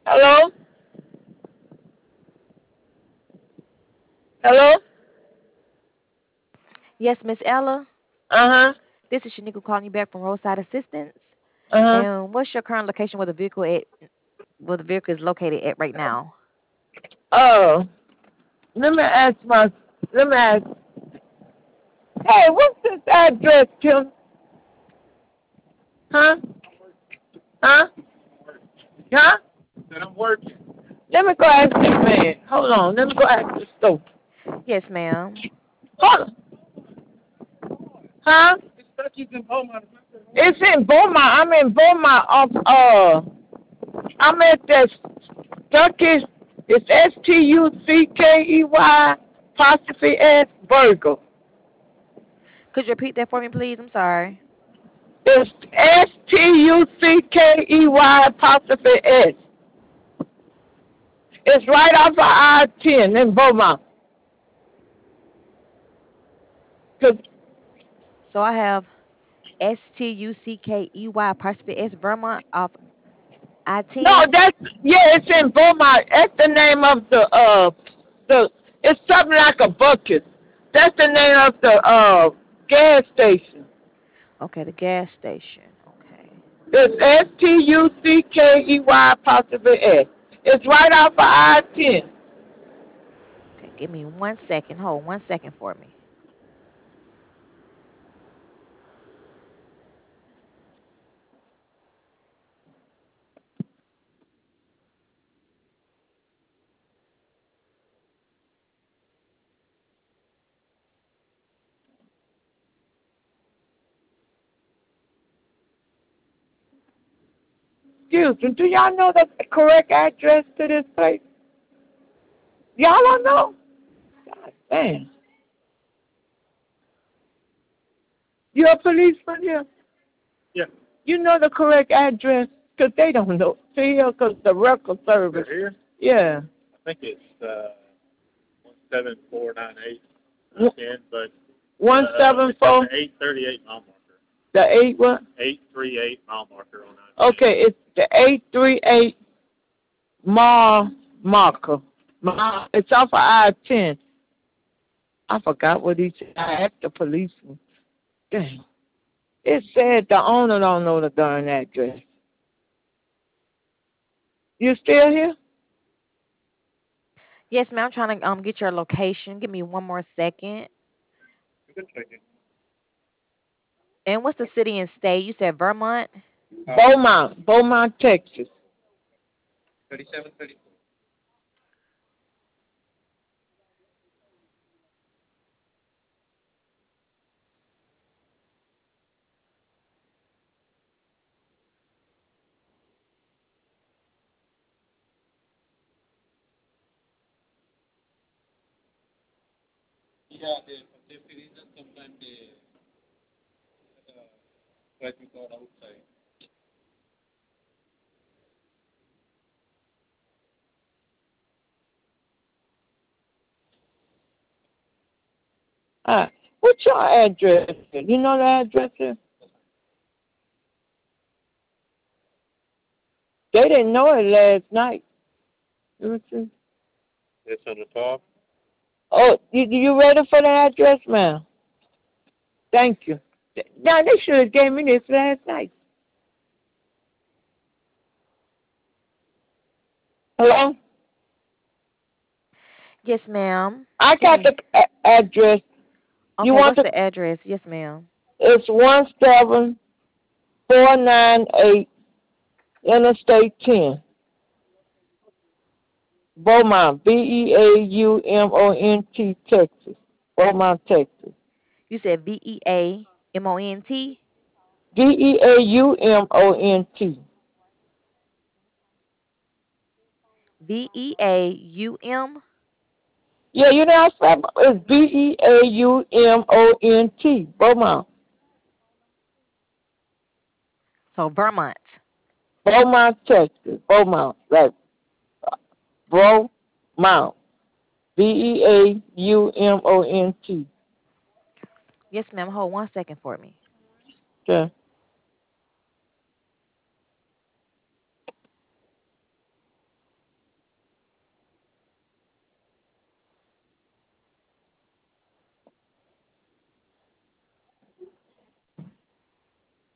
Hello? Hello? Yes, Miss Ella. Uh-huh. This is Shaniqua calling you back from Roadside Assistance. Uh-huh. And what's your current location where the vehicle is located at right now? Oh, let me ask my, let me ask, hey, what's this address, Kim? Huh? Huh? Huh? That I'm working. Let me go ask this man. Hold on. Let me go ask this store. Yes, ma'am. Hold on. Huh? It's in Beaumont. I'm in Beaumont. I'm at the Turkish. It's Stuckey apostrophe S Burger. Could you repeat that for me, please? I'm sorry. It's Stuckey apostrophe S. It's right off of I-10 in Beaumont. 'Cause- So I have Stuckey apostrophe S Vermont off I no, 10. that's yeah. It's in Beaumont. That's the name of the. It's something like a bucket. That's the name of the gas station. Okay, the gas station. Okay. It's Stuckey apostrophe S. It's right off of I-10. Okay, give me 1 second. Hold 1 second for me. Excuse me. Do y'all know the correct address to this place? Y'all don't know? God damn. You a policeman here? Yeah. You know the correct address? 'Cause they don't know. See here, 'cause the record service. Here? Yeah. I think it's 17498. Again, but 174. 838 mile marker. The 8 what? 838 mile marker on that. Okay, it's the 838 mile marker. It's off of I-10. I forgot what he said. I asked the policeman. Dang. It said the owner don't know the darn address. You still here? Yes, ma'am. I'm trying to get your location. Give me one more second. You can check it. And what's the city and state? You said Vermont? Beaumont, Texas. 3734. Yeah, for safety reasons, sometimes they try to go outside. What's your address? You know the address here? They didn't know it last night. Let me see. It's on the top. Oh, you ready for the address, ma'am? Thank you. Now, they should have gave me this last night. Hello? Yes, ma'am. I Give got me. the address. You Okay, want what's the? the address? Yes, ma'am. It's 17498 Interstate 10, Beaumont, Beaumont, Texas. Beaumont, Texas. You said VEAMONT? Beaumont. VEAUM? Yeah, you know I said it's Beaumont. Beaumont. So Vermont. Beaumont, Texas. Beaumont. Like Beaumont. Beaumont. Yes, ma'am. Hold 1 second for me.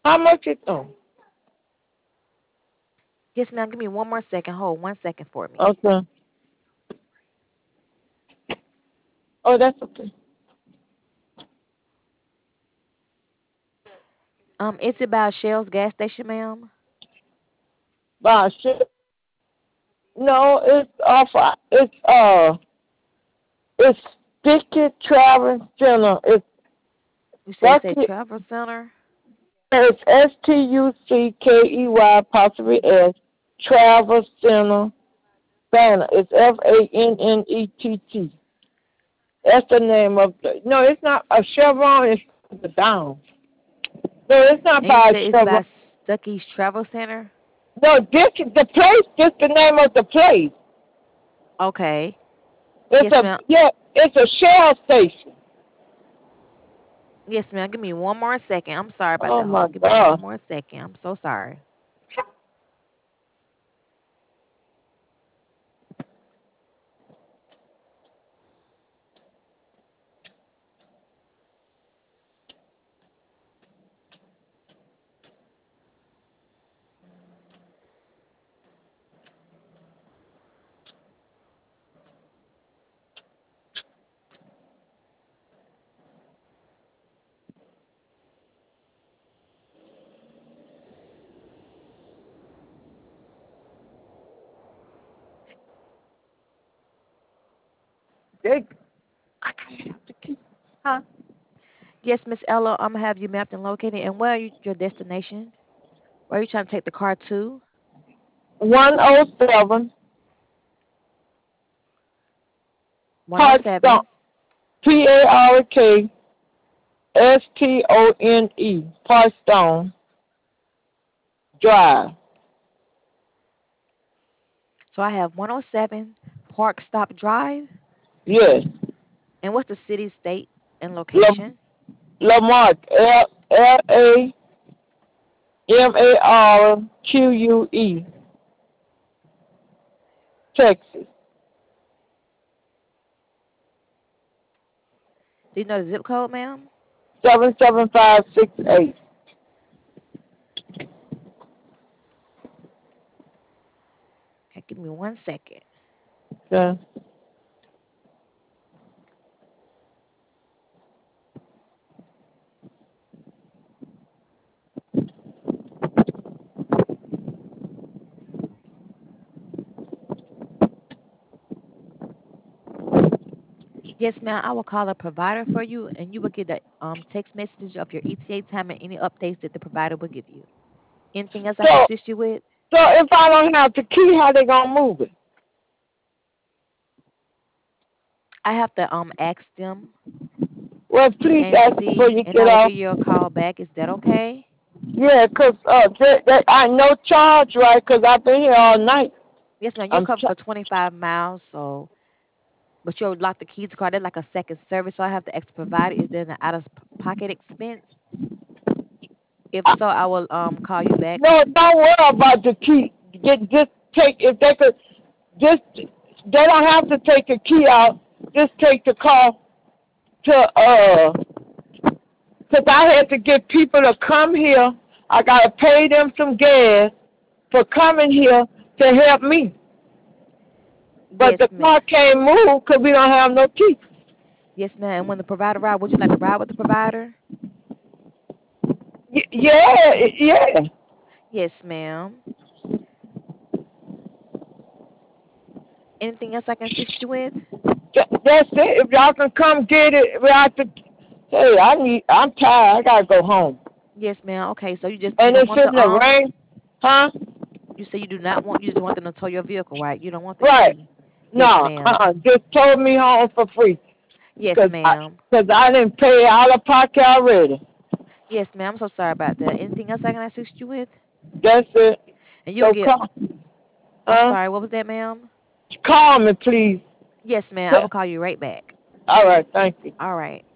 How much it? Oh, Yes, ma'am. Give me one more second. Hold 1 second for me. okay. Oh, that's okay. It's about Shell's gas station, ma'am. Wow, shit. No, it's off. It's Sticky Travel Center. You say it's a Bucky. travel center. It's Stuckey apostrophe S Travel Center Banner. It's Fannett. That's the name of the. No, it's not a Chevron. It's the down. No, it's not And you by say it's Chevron. by Stuckey's Travel Center. No, this is the place. Just the name of the place. Okay. It's Yes, a ma'am. yeah. It's a Shell station. Yes, ma'am. Give me one more second. I'm sorry about Oh that. my Hold. Give me one God. more second. I'm so sorry. They, I can't have the key. Huh? Yes, Miss Ella. I'm gonna have you mapped and located. And where are your destination? Where are you trying to take the car to? 107 Parkstone. 107. Parkstone Parkstone Drive. So I have 107 Park Stop Drive. Yes. And what's the city, state, and La- location? Lamarck. LaMarque. Texas. Do you know the zip code, ma'am? 77568. Okay, give me 1 second. Okay. Yes, ma'am. I will call a provider for you, and you will get a text message of your ETA time and any updates that the provider will give you. Anything else I can So, assist you with? so if I don't have the key, how they gonna move it? I have to ask them Well, please and ask before see, you and get I will off. give you a call back. Is that okay? Yeah, 'cause I no charge, right? 'Cause I've been here all night. Yes, ma'am. You'll I'm cover for 25 miles, so but you'll lock the keys card. That's like a second service. So I have to ask the provider, is there an out of pocket expense? If so, I will call you back. no, don't worry about the key. Just take if they could just they don't have to take the key out. Just take the car to 'cause I had to get people to come here. I gotta pay them some gas for coming here to help me. But the Yes, ma'am. car can't move 'cause we don't have no key. Yes, ma'am. And when the provider ride, would you like to ride with the provider? Yeah, yeah. Yes, ma'am. Anything else I can assist you with? That's it. If y'all can come get it, we have to. Hey, I'm tired. I gotta go home. Yes, ma'am. Okay, so you And don't it's want in the the rain, huh? you say you do not want you just want them to tow your vehicle, right? You don't want the Right. key. Yes, No, ma'am. just told me home for free. Yes, Cause ma'am. I didn't pay out of pocket already. Yes, ma'am. I'm so sorry about that. Anything else I can assist you with? That's it. And you'll So get I'm huh? sorry, what was that, ma'am? Call me, please. Yes, ma'am. I will call you right back. All right, thank you. All right.